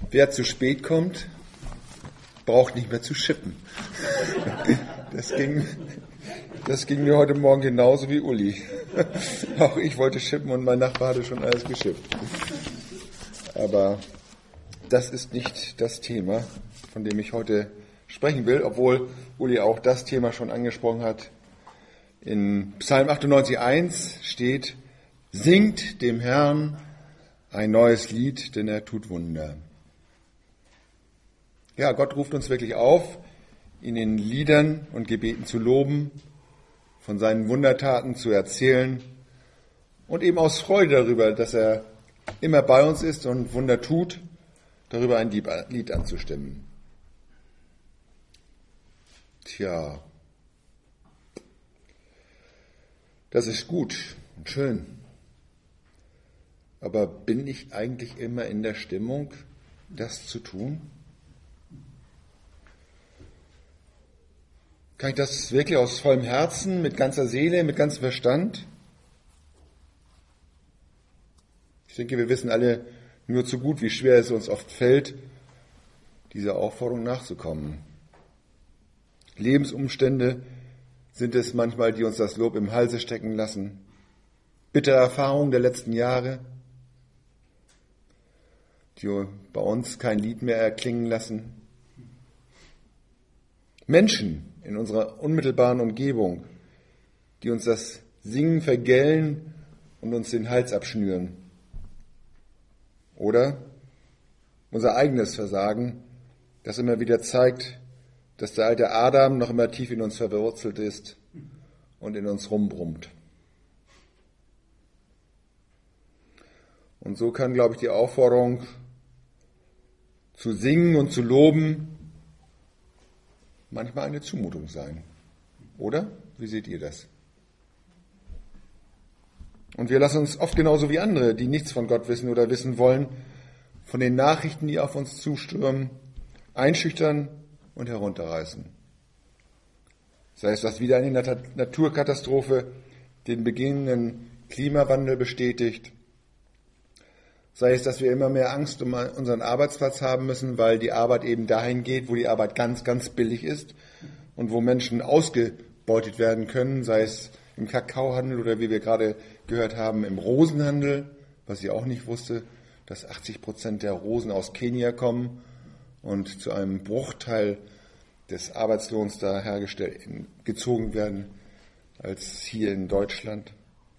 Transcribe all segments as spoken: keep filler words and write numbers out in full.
Wer zu spät kommt, braucht nicht mehr zu schippen. Das ging, das ging mir heute Morgen genauso wie Uli. Auch ich wollte schippen und mein Nachbar hatte schon alles geschippt. Aber das ist nicht das Thema, von dem ich heute sprechen will, obwohl Uli auch das Thema schon angesprochen hat. In Psalm achtundneunzig eins steht: Singt dem Herrn ein neues Lied, denn er tut Wunder. Ja, Gott ruft uns wirklich auf, ihn in Liedern und Gebeten zu loben, von seinen Wundertaten zu erzählen und eben aus Freude darüber, dass er immer bei uns ist und Wunder tut, darüber ein Lied anzustimmen. Tja, das ist gut und schön. Aber bin ich eigentlich immer in der Stimmung, das zu tun? Kann ich das wirklich aus vollem Herzen, mit ganzer Seele, mit ganzem Verstand? Ich denke, wir wissen alle nur zu gut, wie schwer es uns oft fällt, dieser Aufforderung nachzukommen. Lebensumstände sind es manchmal, die uns das Lob im Halse stecken lassen. Bittere Erfahrungen der letzten Jahre, die bei uns kein Lied mehr erklingen lassen. Menschen in unserer unmittelbaren Umgebung, die uns das Singen vergällen und uns den Hals abschnüren. Oder unser eigenes Versagen, das immer wieder zeigt, dass der alte Adam noch immer tief in uns verwurzelt ist und in uns rumbrummt. Und so kann, glaube ich, die Aufforderung zu singen und zu loben manchmal eine Zumutung sein. Oder? Wie seht ihr das? Und wir lassen uns oft genauso wie andere, die nichts von Gott wissen oder wissen wollen, von den Nachrichten, die auf uns zustürmen, einschüchtern und herunterreißen. Sei es, dass wieder eine Naturkatastrophe den beginnenden Klimawandel bestätigt, sei es, dass wir immer mehr Angst um unseren Arbeitsplatz haben müssen, weil die Arbeit eben dahin geht, wo die Arbeit ganz, ganz billig ist und wo Menschen ausgebeutet werden können, sei es im Kakaohandel oder wie wir gerade gehört haben, im Rosenhandel, was ich auch nicht wusste, dass achtzig Prozent der Rosen aus Kenia kommen und zu einem Bruchteil des Arbeitslohns da hergestellt, gezogen werden als hier in Deutschland.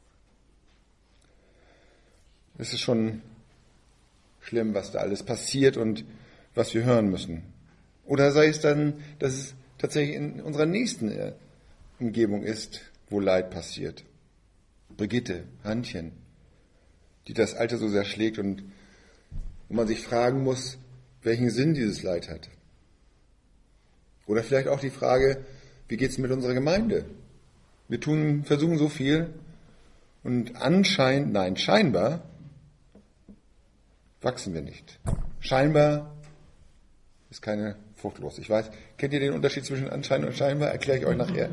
Es ist schon schlimm, was da alles passiert und was wir hören müssen. Oder sei es dann, dass es tatsächlich in unserer nächsten Umgebung ist, wo Leid passiert. Brigitte, Hannchen, die das Alter so sehr schlägt und wo man sich fragen muss, welchen Sinn dieses Leid hat. Oder vielleicht auch die Frage, wie geht es mit unserer Gemeinde? Wir tun, versuchen so viel und anscheinend, nein, scheinbar wachsen wir nicht. Scheinbar ist keine Frucht los. Ich weiß, kennt ihr den Unterschied zwischen anscheinend und scheinbar? Erkläre ich euch nachher.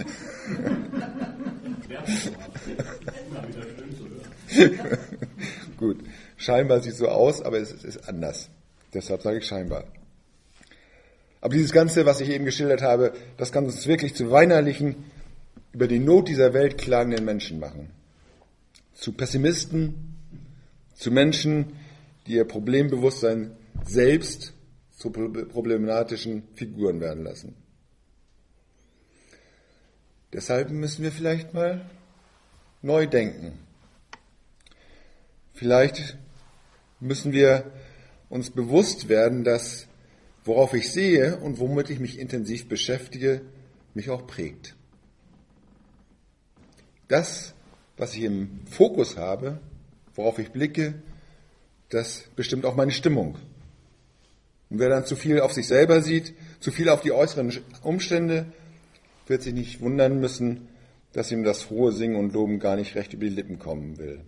Gut, scheinbar sieht so aus, aber es ist anders. Deshalb sage ich scheinbar. Aber dieses Ganze, was ich eben geschildert habe, das kann uns wirklich zu weinerlichen, über die Not dieser Welt klagenden Menschen machen. Zu Pessimisten, zu Menschen, die ihr Problembewusstsein selbst zu problematischen Figuren werden lassen. Deshalb müssen wir vielleicht mal neu denken. Vielleicht müssen wir uns bewusst werden, dass worauf ich sehe und womit ich mich intensiv beschäftige, mich auch prägt. Das, was ich im Fokus habe, worauf ich blicke, das bestimmt auch meine Stimmung. Und wer dann zu viel auf sich selber sieht, zu viel auf die äußeren Umstände, wird sich nicht wundern müssen, dass ihm das frohe Singen und Loben gar nicht recht über die Lippen kommen will.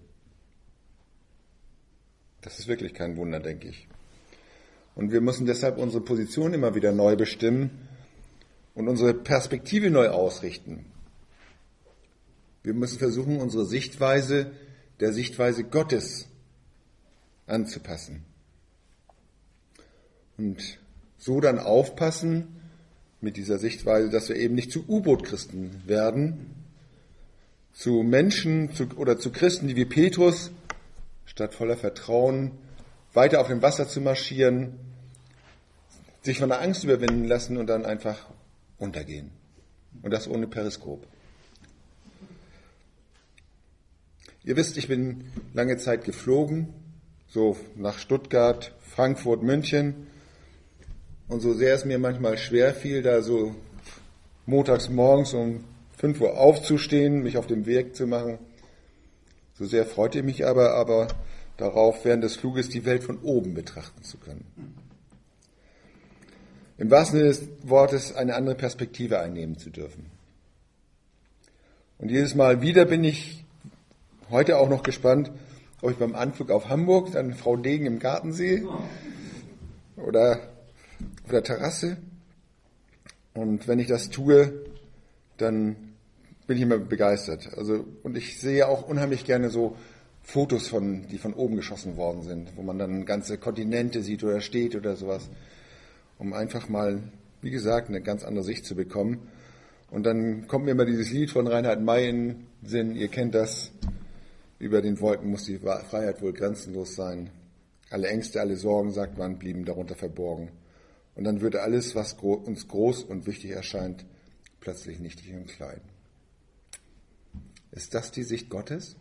Das ist wirklich kein Wunder, denke ich. Und wir müssen deshalb unsere Position immer wieder neu bestimmen und unsere Perspektive neu ausrichten. Wir müssen versuchen, unsere Sichtweise der Sichtweise Gottes anzupassen. Und so dann aufpassen mit dieser Sichtweise, dass wir eben nicht zu U-Boot-Christen werden, zu Menschen zu, oder zu Christen, die wie Petrus statt voller Vertrauen weiter auf dem Wasser zu marschieren, sich von der Angst überwinden lassen und dann einfach untergehen. Und das ohne Periskop. Ihr wisst, ich bin lange Zeit geflogen, so nach Stuttgart, Frankfurt, München. Und so sehr es mir manchmal schwer fiel, da so montags morgens um fünf Uhr aufzustehen, mich auf den Weg zu machen, so sehr freute ich mich aber, aber darauf, während des Fluges die Welt von oben betrachten zu können. Im wahrsten Sinne des Wortes eine andere Perspektive einnehmen zu dürfen. Und jedes Mal wieder bin ich heute auch noch gespannt, ob ich beim Anflug auf Hamburg dann Frau Degen im Garten sehe oder auf der Terrasse. Und wenn ich das tue, dann bin ich immer begeistert. Also, und ich sehe auch unheimlich gerne so Fotos, von, die von oben geschossen worden sind, wo man dann ganze Kontinente sieht oder steht oder sowas, um einfach mal, wie gesagt, eine ganz andere Sicht zu bekommen. Und dann kommt mir immer dieses Lied von Reinhard May in den Sinn, ihr kennt das, über den Wolken muss die Freiheit wohl grenzenlos sein. Alle Ängste, alle Sorgen, sagt man, blieben darunter verborgen. Und dann würde alles, was uns groß und wichtig erscheint, plötzlich nichtig und klein. Ist das die Sicht Gottes?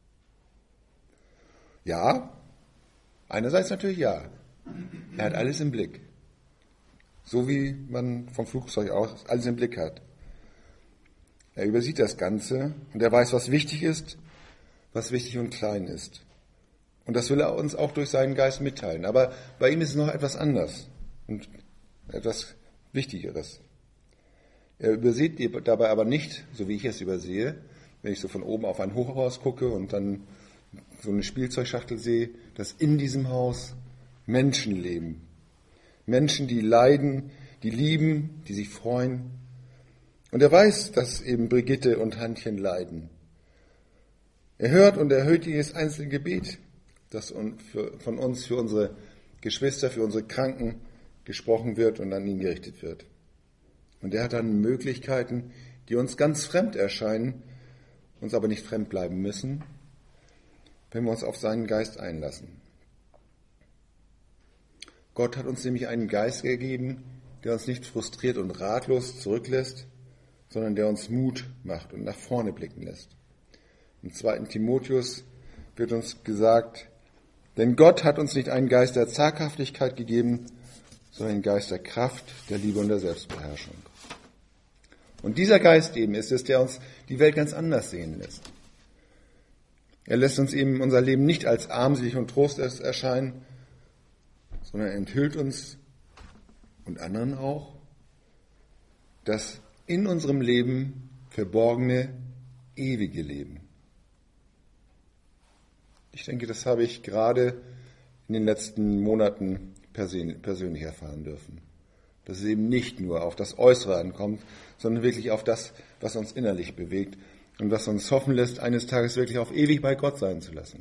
Ja, einerseits natürlich ja. Er hat alles im Blick. So wie man vom Flugzeug aus alles im Blick hat. Er übersieht das Ganze und er weiß, was wichtig ist, was wichtig und klein ist. Und das will er uns auch durch seinen Geist mitteilen. Aber bei ihm ist es noch etwas anders und etwas Wichtigeres. Er übersieht dabei aber nicht, so wie ich es übersehe, wenn ich so von oben auf ein Hochhaus gucke und dann so eine Spielzeugschachtel sehe, dass in diesem Haus Menschen leben. Menschen, die leiden, die lieben, die sich freuen. Und er weiß, dass eben Brigitte und Hannchen leiden. Er hört und erhört jedes einzelne Gebet, das von uns für unsere Geschwister, für unsere Kranken gesprochen wird und an ihn gerichtet wird. Und er hat dann Möglichkeiten, die uns ganz fremd erscheinen, uns aber nicht fremd bleiben müssen, wenn wir uns auf seinen Geist einlassen. Gott hat uns nämlich einen Geist gegeben, der uns nicht frustriert und ratlos zurücklässt, sondern der uns Mut macht und nach vorne blicken lässt. Im zweiten Timotheus wird uns gesagt, denn Gott hat uns nicht einen Geist der Zaghaftigkeit gegeben, sondern einen Geist der Kraft, der Liebe und der Selbstbeherrschung. Und dieser Geist eben ist es, der uns die Welt ganz anders sehen lässt. Er lässt uns eben unser Leben nicht als armselig und trostlos erscheinen, sondern enthüllt uns und anderen auch das in unserem Leben verborgene, ewige Leben. Ich denke, das habe ich gerade in den letzten Monaten persönlich erfahren dürfen. Dass es eben nicht nur auf das Äußere ankommt, sondern wirklich auf das, was uns innerlich bewegt und was uns hoffen lässt, eines Tages wirklich auf ewig bei Gott sein zu lassen.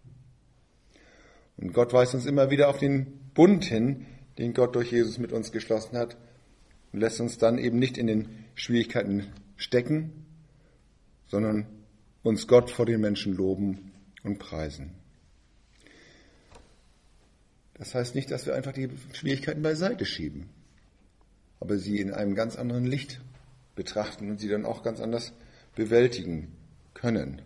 Und Gott weist uns immer wieder auf den Bund hin, den Gott durch Jesus mit uns geschlossen hat und lässt uns dann eben nicht in den Schwierigkeiten stecken, sondern uns Gott vor den Menschen loben und preisen. Das heißt nicht, dass wir einfach die Schwierigkeiten beiseite schieben, aber sie in einem ganz anderen Licht betrachten und sie dann auch ganz anders bewältigen können.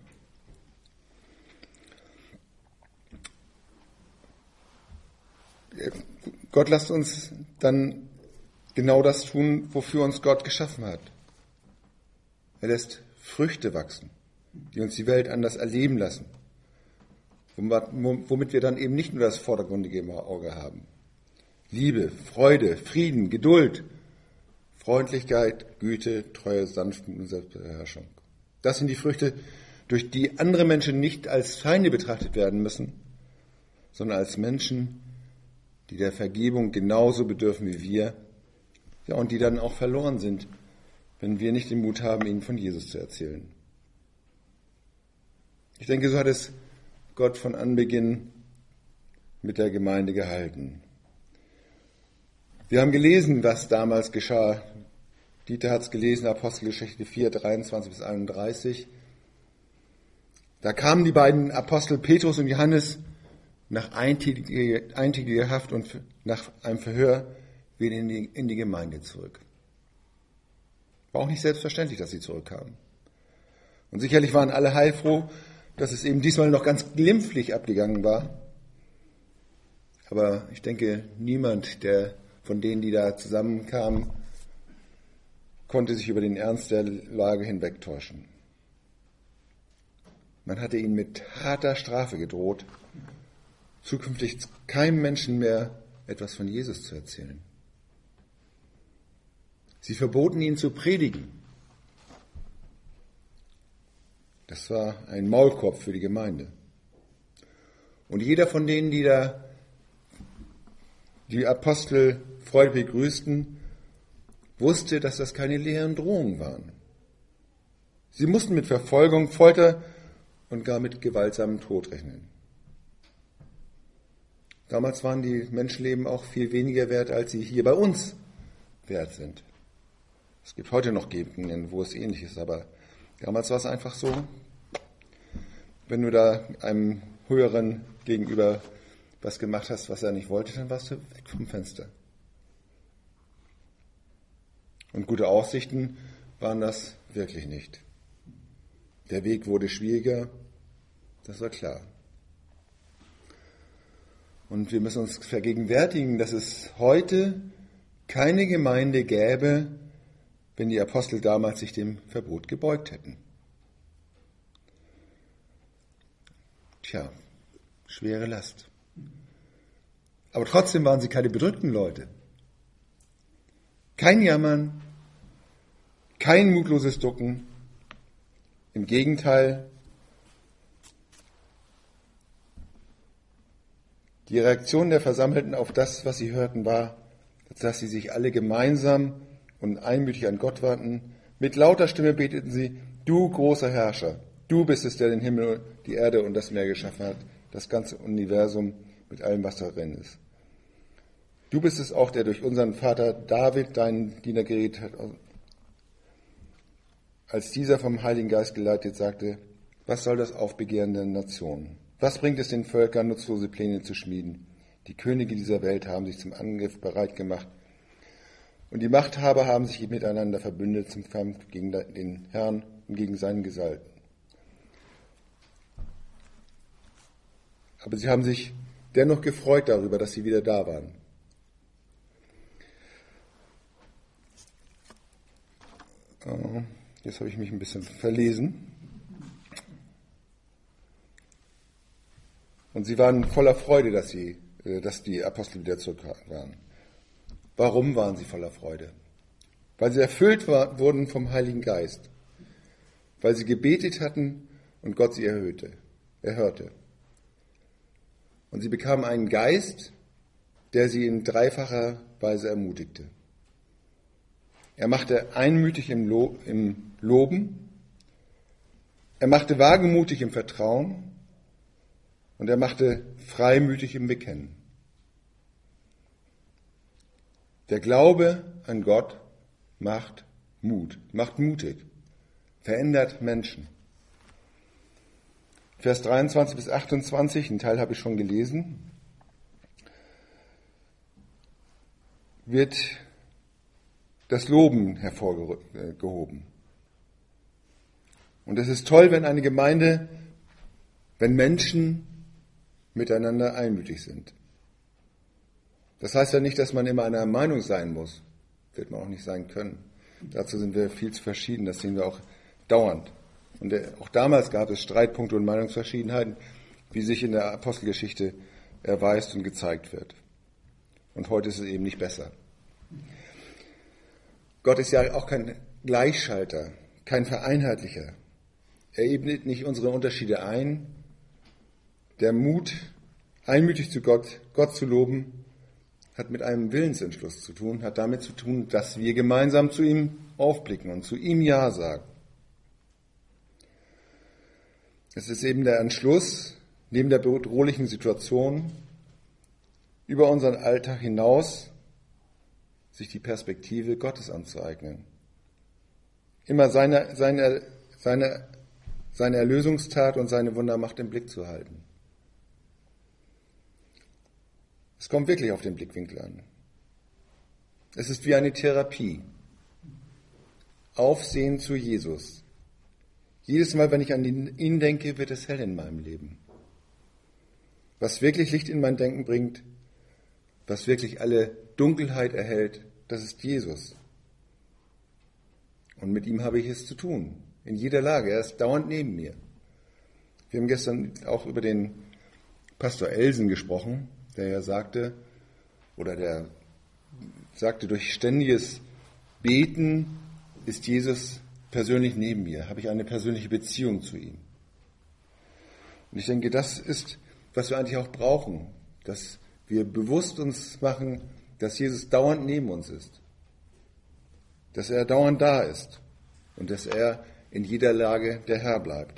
Gott lässt uns dann genau das tun, wofür uns Gott geschaffen hat. Er lässt Früchte wachsen, die uns die Welt anders erleben lassen, womit wir dann eben nicht nur das vordergründige im Auge haben. Liebe, Freude, Frieden, Geduld, Freundlichkeit, Güte, Treue, Sanftmut und Selbstbeherrschung. Das sind die Früchte, durch die andere Menschen nicht als Feinde betrachtet werden müssen, sondern als Menschen, die der Vergebung genauso bedürfen wie wir, ja, und die dann auch verloren sind, wenn wir nicht den Mut haben, ihnen von Jesus zu erzählen. Ich denke, so hat es Gott von Anbeginn mit der Gemeinde gehalten. Wir haben gelesen, was damals geschah. Dieter hat es gelesen, Apostelgeschichte vier, dreiundzwanzig bis einunddreißig. Da kamen die beiden Apostel Petrus und Johannes nach eintägiger, eintägiger Haft und nach einem Verhör wieder in die, in die Gemeinde zurück. War auch nicht selbstverständlich, dass sie zurückkamen. Und sicherlich waren alle heilfroh, dass es eben diesmal noch ganz glimpflich abgegangen war. Aber ich denke, niemand, der von denen, die da zusammenkamen, konnte sich über den Ernst der Lage hinwegtäuschen. Man hatte ihnen mit harter Strafe gedroht, zukünftig keinem Menschen mehr etwas von Jesus zu erzählen. Sie verboten ihnen zu predigen. Das war ein Maulkorb für die Gemeinde. Und jeder von denen, die da die Apostel freudig begrüßten, wusste, dass das keine leeren Drohungen waren. Sie mussten mit Verfolgung, Folter und gar mit gewaltsamem Tod rechnen. Damals waren die Menschenleben auch viel weniger wert, als sie hier bei uns wert sind. Es gibt heute noch Gegenden, wo es ähnlich ist, aber damals war es einfach so, wenn du da einem Höheren gegenüber was gemacht hast, was er nicht wollte, dann warst du weg vom Fenster. Und gute Aussichten waren das wirklich nicht. Der Weg wurde schwieriger, das war klar. Und wir müssen uns vergegenwärtigen, dass es heute keine Gemeinde gäbe, wenn die Apostel damals sich dem Verbot gebeugt hätten. Tja, schwere Last. Aber trotzdem waren sie keine bedrückten Leute. Kein Jammern, kein mutloses Ducken. Im Gegenteil, die Reaktion der Versammelten auf das, was sie hörten, war, dass sie sich alle gemeinsam und einmütig an Gott wandten. Mit lauter Stimme beteten sie: Du großer Herrscher, du bist es, der den Himmel, die Erde und das Meer geschaffen hat, das ganze Universum mit allem, was darin ist. Du bist es auch, der durch unseren Vater David, deinen Diener, geredet hat. Als dieser vom Heiligen Geist geleitet sagte: Was soll das Aufbegehren der Nationen? Was bringt es den Völkern, nutzlose Pläne zu schmieden? Die Könige dieser Welt haben sich zum Angriff bereit gemacht. Und die Machthaber haben sich miteinander verbündet zum Kampf gegen den Herrn und gegen seinen Gesalbten. Aber sie haben sich dennoch gefreut darüber, dass sie wieder da waren. Jetzt habe ich mich ein bisschen verlesen. Und sie waren voller Freude, dass, sie, dass die Apostel wieder zurück waren. Warum waren sie voller Freude? Weil sie erfüllt war, wurden vom Heiligen Geist. Weil sie gebetet hatten und Gott sie erhörte. erhörte. Und sie bekamen einen Geist, der sie in dreifacher Weise ermutigte. Er machte einmütig im, Lo- im Loben, er machte wagemutig im Vertrauen und er machte freimütig im Bekennen. Der Glaube an Gott macht Mut, macht mutig, verändert Menschen. Vers dreiundzwanzig bis achtundzwanzig, einen Teil habe ich schon gelesen, wird das Loben hervorgehoben. Und es ist toll, wenn eine Gemeinde, wenn Menschen miteinander einmütig sind. Das heißt ja nicht, dass man immer einer Meinung sein muss. Wird man auch nicht sein können. Dazu sind wir viel zu verschieden, das sehen wir auch dauernd. Und auch damals gab es Streitpunkte und Meinungsverschiedenheiten, wie sich in der Apostelgeschichte erweist und gezeigt wird. Und heute ist es eben nicht besser. Gott ist ja auch kein Gleichschalter, kein Vereinheitlicher. Er ebnet nicht unsere Unterschiede ein. Der Mut, einmütig zu Gott, Gott zu loben, hat mit einem Willensentschluss zu tun, hat damit zu tun, dass wir gemeinsam zu ihm aufblicken und zu ihm Ja sagen. Es ist eben der Entschluss, neben der bedrohlichen Situation über unseren Alltag hinaus sich die Perspektive Gottes anzueignen. Immer seine, seine, seine, seine Erlösungstat und seine Wundermacht im Blick zu halten. Es kommt wirklich auf den Blickwinkel an. Es ist wie eine Therapie. Aufsehen zu Jesus. Jedes Mal, wenn ich an ihn denke, wird es hell in meinem Leben. Was wirklich Licht in mein Denken bringt, was wirklich alle Dunkelheit erhält, das ist Jesus. Und mit ihm habe ich es zu tun, in jeder Lage. Er ist dauernd neben mir. Wir haben gestern auch über den Pastor Elsen gesprochen, der ja sagte, oder der sagte, durch ständiges Beten ist Jesus persönlich neben mir, habe ich eine persönliche Beziehung zu ihm. Und ich denke, das ist, was wir eigentlich auch brauchen, dass wir bewusst uns machen, dass Jesus dauernd neben uns ist, dass er dauernd da ist und dass er in jeder Lage der Herr bleibt.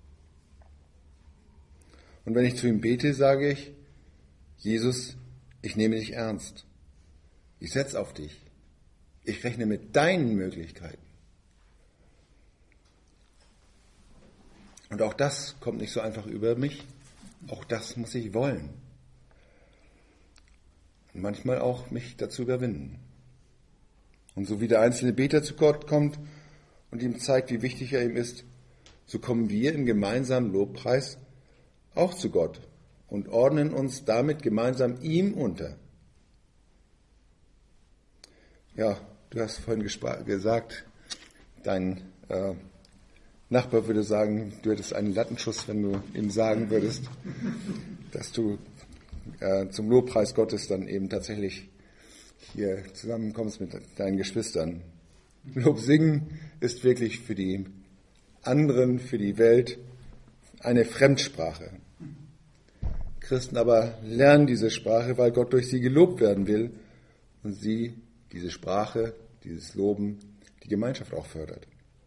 Und wenn ich zu ihm bete, sage ich, Jesus, ich nehme dich ernst. Ich setze auf dich. Ich rechne mit deinen Möglichkeiten. Und auch das kommt nicht so einfach über mich. Auch das muss ich wollen. Und manchmal auch mich dazu überwinden. Und so wie der einzelne Beter zu Gott kommt und ihm zeigt, wie wichtig er ihm ist, so kommen wir im gemeinsamen Lobpreis auch zu Gott und ordnen uns damit gemeinsam ihm unter. Ja, du hast vorhin gespr- gesagt, dein äh, Nachbar würde sagen, du hättest einen Lattenschuss, wenn du ihm sagen würdest, dass du äh, zum Lobpreis Gottes dann eben tatsächlich hier zusammenkommst mit deinen Geschwistern. Lob singen ist wirklich für die anderen, für die Welt eine Fremdsprache. Christen aber lernen diese Sprache, weil Gott durch sie gelobt werden will und sie, diese Sprache, dieses Loben, die Gemeinschaft auch fördert.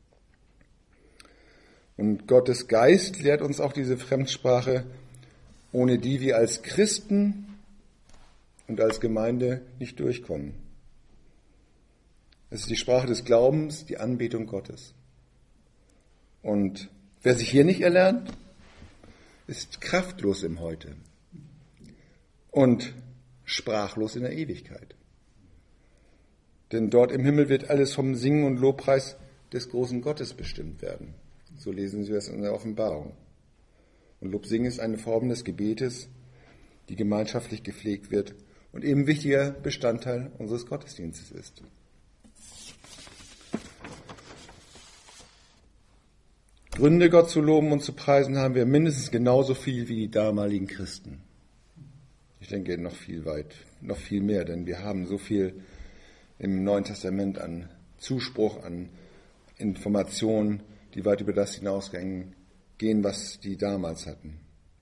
Und Gottes Geist lehrt uns auch diese Fremdsprache, ohne die wir als Christen und als Gemeinde nicht durchkommen. Es ist die Sprache des Glaubens, die Anbetung Gottes. Und wer sich hier nicht erlernt, ist kraftlos im Heute und sprachlos in der Ewigkeit. Denn dort im Himmel wird alles vom Singen und Lobpreis des großen Gottes bestimmt werden. So lesen wir es in der Offenbarung. Und Lobsingen ist eine Form des Gebetes, die gemeinschaftlich gepflegt wird und eben wichtiger Bestandteil unseres Gottesdienstes ist. Gründe, Gott zu loben und zu preisen, haben wir mindestens genauso viel wie die damaligen Christen. Ich denke noch viel weit, noch viel mehr, denn wir haben so viel im Neuen Testament an Zuspruch, an Informationen, die weit über das hinausgehen, was die damals hatten.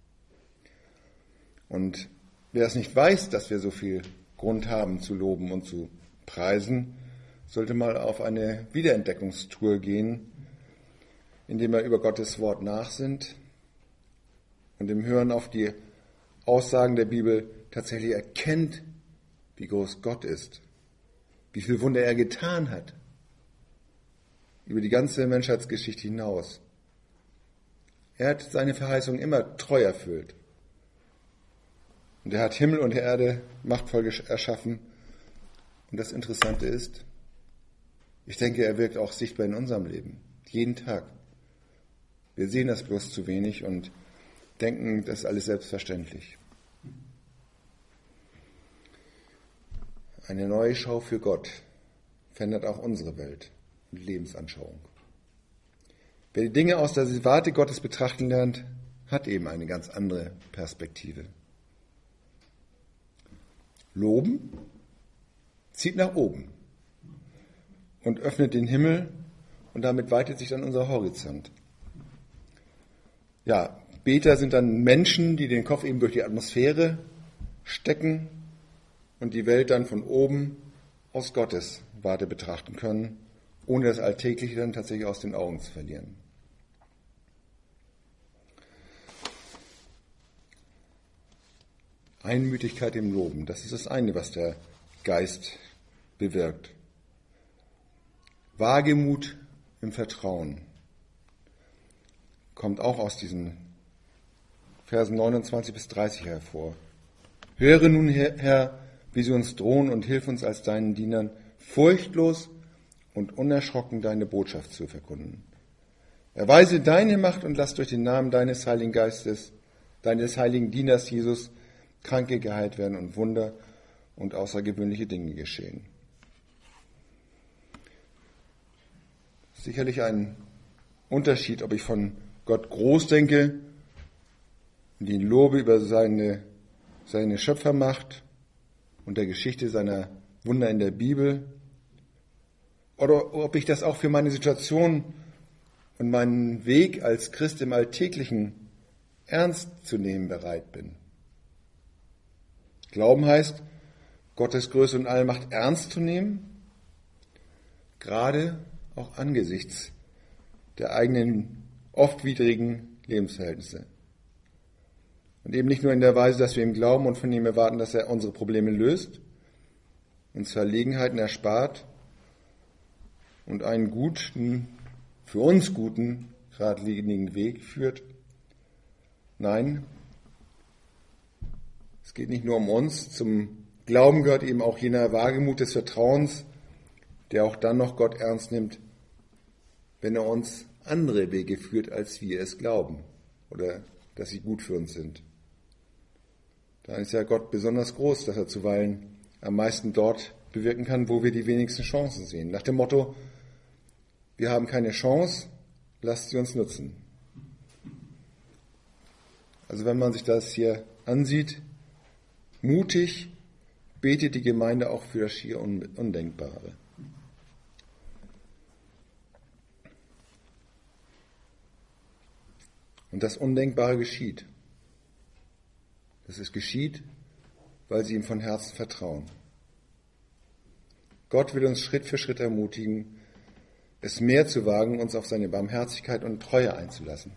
Und wer es nicht weiß, dass wir so viel Grund haben zu loben und zu preisen, sollte mal auf eine Wiederentdeckungstour gehen, indem er über Gottes Wort nachsinnt und im Hören auf die Aussagen der Bibel tatsächlich erkennt, wie groß Gott ist, wie viel Wunder er getan hat, über die ganze Menschheitsgeschichte hinaus. Er hat seine Verheißung immer treu erfüllt. Und er hat Himmel und Erde machtvoll erschaffen. Und das Interessante ist, ich denke, er wirkt auch sichtbar in unserem Leben, jeden Tag. Wir sehen das bloß zu wenig und denken, das ist alles selbstverständlich. Eine neue Schau für Gott verändert auch unsere Welt und Lebensanschauung. Wer die Dinge aus der Warte Gottes betrachten lernt, hat eben eine ganz andere Perspektive. Loben zieht nach oben und öffnet den Himmel und damit weitet sich dann unser Horizont. Ja, Beter sind dann Menschen, die den Kopf eben durch die Atmosphäre stecken und die Welt dann von oben aus Gottes Warte betrachten können, ohne das Alltägliche dann tatsächlich aus den Augen zu verlieren. Einmütigkeit im Loben, das ist das eine, was der Geist bewirkt. Wagemut im Vertrauen kommt auch aus diesen Versen neunundzwanzig bis dreißig hervor. Höre nun, Herr, wie sie uns drohen und hilf uns als deinen Dienern, furchtlos und unerschrocken deine Botschaft zu verkunden. Erweise deine Macht und lass durch den Namen deines Heiligen Geistes, deines heiligen Dieners Jesus, Kranke geheilt werden und Wunder und außergewöhnliche Dinge geschehen. Sicherlich ein Unterschied, ob ich von Gott groß denke und ihn lobe über seine, seine Schöpfermacht und der Geschichte seiner Wunder in der Bibel, oder ob ich das auch für meine Situation und meinen Weg als Christ im Alltäglichen ernst zu nehmen bereit bin. Glauben heißt, Gottes Größe und Allmacht ernst zu nehmen, gerade auch angesichts der eigenen oft widrigen Lebensverhältnisse. Und eben nicht nur in der Weise, dass wir ihm glauben und von ihm erwarten, dass er unsere Probleme löst, uns Verlegenheiten erspart und einen guten, für uns guten, geradlinigen Weg führt. Nein, es geht nicht nur um uns. Zum Glauben gehört eben auch jener Wagemut des Vertrauens, der auch dann noch Gott ernst nimmt, wenn er uns andere Wege führt, als wir es glauben oder dass sie gut für uns sind. Dann ist ja Gott besonders groß, dass er zuweilen am meisten dort bewirken kann, wo wir die wenigsten Chancen sehen. Nach dem Motto, wir haben keine Chance, lasst sie uns nutzen. Also wenn man sich das hier ansieht, mutig betet die Gemeinde auch für das schier Undenkbare. Und das Undenkbare geschieht. Das ist geschieht, weil sie ihm von Herzen vertrauen. Gott will uns Schritt für Schritt ermutigen, es mehr zu wagen, uns auf seine Barmherzigkeit und Treue einzulassen.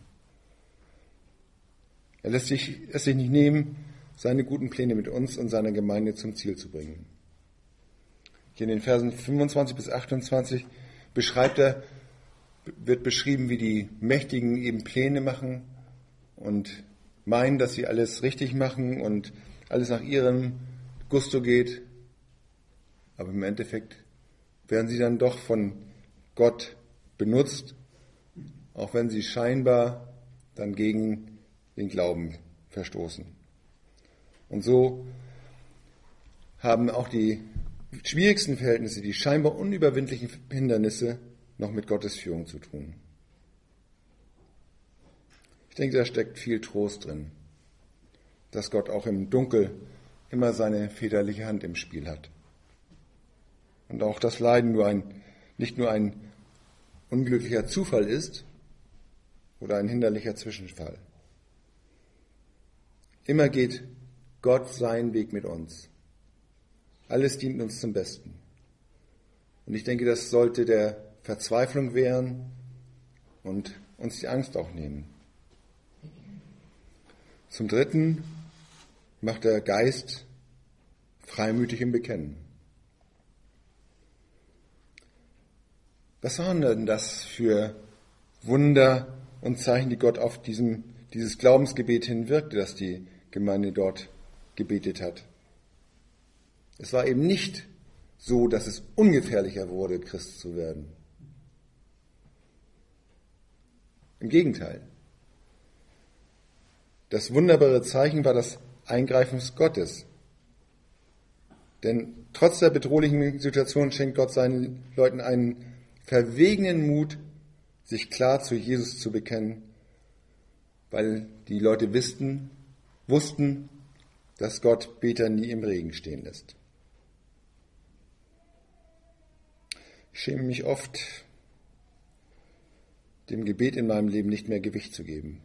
Er lässt sich, lässt sich nicht nehmen, seine guten Pläne mit uns und seiner Gemeinde zum Ziel zu bringen. Hier in den Versen fünfundzwanzig bis achtundzwanzig beschreibt er, wird beschrieben, wie die Mächtigen eben Pläne machen und meinen, dass sie alles richtig machen und alles nach ihrem Gusto geht. Aber im Endeffekt werden sie dann doch von Gott benutzt, auch wenn sie scheinbar dann gegen den Glauben verstoßen. Und so haben auch die schwierigsten Verhältnisse, die scheinbar unüberwindlichen Hindernisse, noch mit Gottes Führung zu tun. Ich denke, da steckt viel Trost drin, dass Gott auch im Dunkel immer seine väterliche Hand im Spiel hat. Und auch das Leiden nur ein, nicht nur ein unglücklicher Zufall ist oder ein hinderlicher Zwischenfall. Immer geht Gott seinen Weg mit uns. Alles dient uns zum Besten. Und ich denke, das sollte der Verzweiflung wehren und uns die Angst auch nehmen. Zum Dritten macht der Geist freimütig im Bekennen. Was waren denn das für Wunder und Zeichen, die Gott auf diesem, dieses Glaubensgebet hin wirkte, das die Gemeinde dort gebetet hat? Es war eben nicht so, dass es ungefährlicher wurde, Christ zu werden. Im Gegenteil. Das wunderbare Zeichen war das Eingreifen Gottes. Denn trotz der bedrohlichen Situation schenkt Gott seinen Leuten einen verwegenen Mut, sich klar zu Jesus zu bekennen, weil die Leute wussten, wussten, dass Gott Beter nie im Regen stehen lässt. Ich schäme mich oft, dem Gebet in meinem Leben nicht mehr Gewicht zu geben.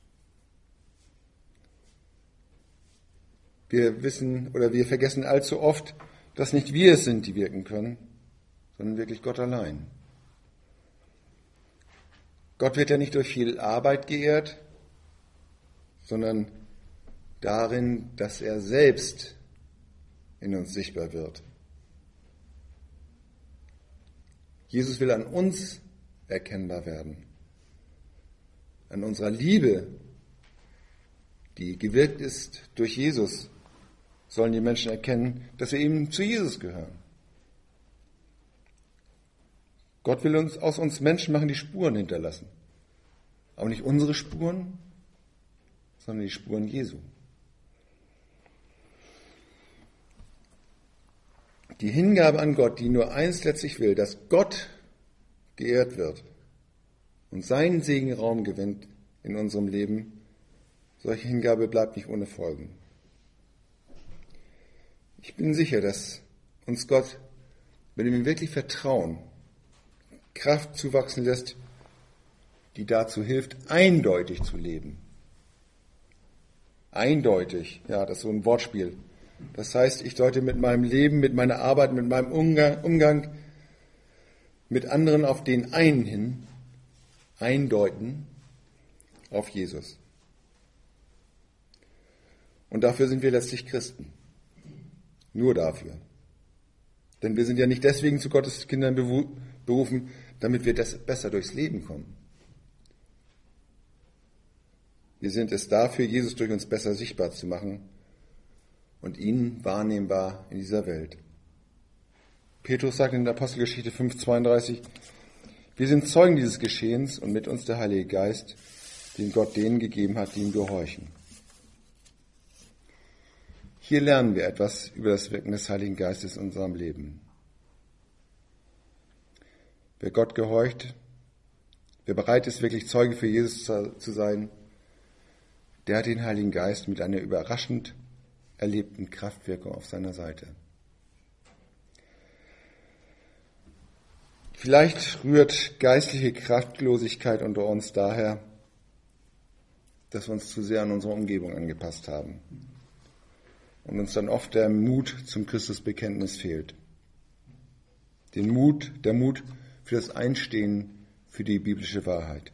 Wir wissen oder wir vergessen allzu oft, dass nicht wir es sind, die wirken können, sondern wirklich Gott allein. Gott wird ja nicht durch viel Arbeit geehrt, sondern darin, dass er selbst in uns sichtbar wird. Jesus will an uns erkennbar werden. An unserer Liebe, die gewirkt ist durch Jesus, sollen die Menschen erkennen, dass wir eben zu Jesus gehören. Gott will uns aus uns Menschen machen, die Spuren hinterlassen. Aber nicht unsere Spuren, sondern die Spuren Jesu. Die Hingabe an Gott, die nur eins letztlich will, dass Gott geehrt wird und sein Segen Raum gewinnt in unserem Leben, solche Hingabe bleibt nicht ohne Folgen. Ich bin sicher, dass uns Gott, wenn wir ihm wirklich vertrauen, Kraft zuwachsen lässt, die dazu hilft, eindeutig zu leben. Eindeutig, ja, das ist so ein Wortspiel. Das heißt, ich sollte mit meinem Leben, mit meiner Arbeit, mit meinem Umgang, Umgang mit anderen auf den einen hin eindeuten, auf Jesus. Und dafür sind wir letztlich Christen. Nur dafür. Denn wir sind ja nicht deswegen zu Gottes Kindern berufen, damit wir das besser durchs Leben kommen. Wir sind es dafür, Jesus durch uns besser sichtbar zu machen und ihn wahrnehmbar in dieser Welt. Petrus sagt in der Apostelgeschichte fünf zweiunddreißig, wir sind Zeugen dieses Geschehens und mit uns der Heilige Geist, den Gott denen gegeben hat, die ihm gehorchen. Hier lernen wir etwas über das Wirken des Heiligen Geistes in unserem Leben. Wer Gott gehorcht, wer bereit ist, wirklich Zeuge für Jesus zu sein, der hat den Heiligen Geist mit einer überraschend erlebten Kraftwirkung auf seiner Seite. Vielleicht rührt geistliche Kraftlosigkeit unter uns daher, dass wir uns zu sehr an unsere Umgebung angepasst haben und uns dann oft der Mut zum Christusbekenntnis fehlt. Den Mut, der Mut für das Einstehen für die biblische Wahrheit.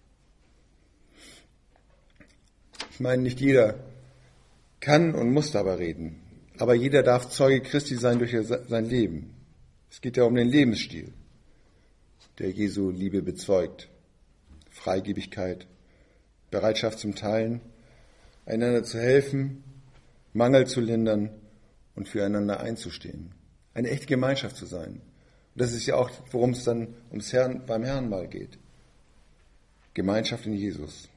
Ich meine, nicht jeder kann und muss dabei reden, aber jeder darf Zeuge Christi sein durch sein Leben. Es geht ja um den Lebensstil, der Jesu Liebe bezeugt. Freigebigkeit, Bereitschaft zum Teilen, einander zu helfen, Mangel zu lindern und füreinander einzustehen. Eine echte Gemeinschaft zu sein. Und das ist ja auch, worum es dann ums Herrn, beim Herrenmahl geht. Gemeinschaft in Jesus.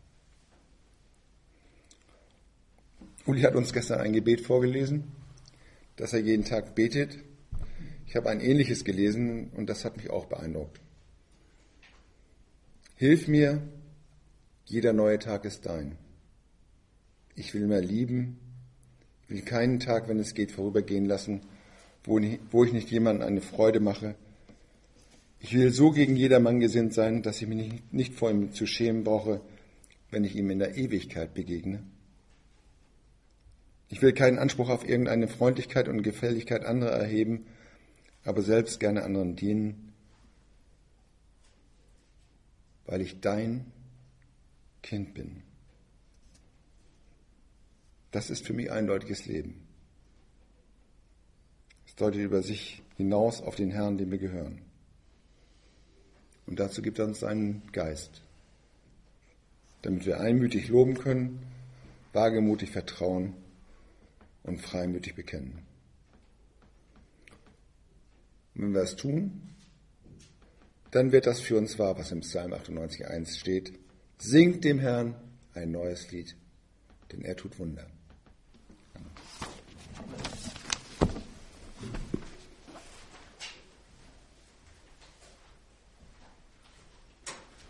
Uli hat uns gestern ein Gebet vorgelesen, dass er jeden Tag betet. Ich habe ein ähnliches gelesen und das hat mich auch beeindruckt. Hilf mir, jeder neue Tag ist dein. Ich will mehr lieben, will keinen Tag, wenn es geht, vorübergehen lassen, wo ich nicht jemandem eine Freude mache. Ich will so gegen jedermann gesinnt sein, dass ich mich nicht vor ihm zu schämen brauche, wenn ich ihm in der Ewigkeit begegne. Ich will keinen Anspruch auf irgendeine Freundlichkeit und Gefälligkeit anderer erheben, aber selbst gerne anderen dienen, weil ich dein Kind bin. Das ist für mich eindeutiges Leben. Es deutet über sich hinaus auf den Herrn, dem wir gehören. Und dazu gibt er uns seinen Geist, damit wir einmütig loben können, wagemutig vertrauen und freimütig bekennen. Und wenn wir es tun, dann wird das für uns wahr, was im Psalm achtundneunzig eins steht. Singt dem Herrn ein neues Lied, denn er tut Wunder.